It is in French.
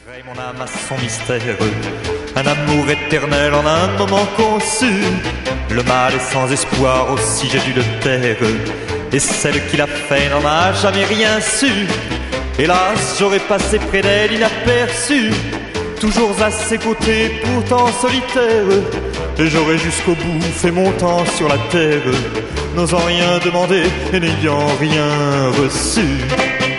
Crée mon âme à son mystère, un amour éternel en un moment conçu. Le mal est sans espoir, aussi j'ai dû le taire, et celle qui l'a fait n'en a jamais rien su. Hélas, j'aurais passé près d'elle inaperçu, toujours à ses côtés, pourtant solitaire. Et j'aurais jusqu'au bout fait mon temps sur la terre, n'osant rien demander et n'ayant rien reçu.